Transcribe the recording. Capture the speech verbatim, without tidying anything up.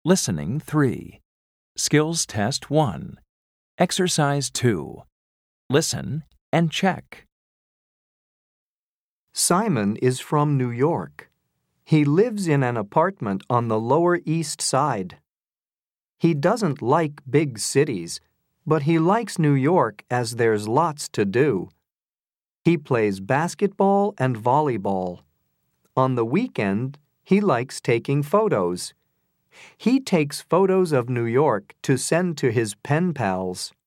Listening three. Skills Test one. Exercise two. Listen and check. Simon is from New York. He lives in an apartment on the Lower East Side. He doesn't like big cities, but he likes New York as there's lots to do. He plays basketball and volleyball. On the weekend, he likes taking photos. He takes photos of New York to send to his pen pals.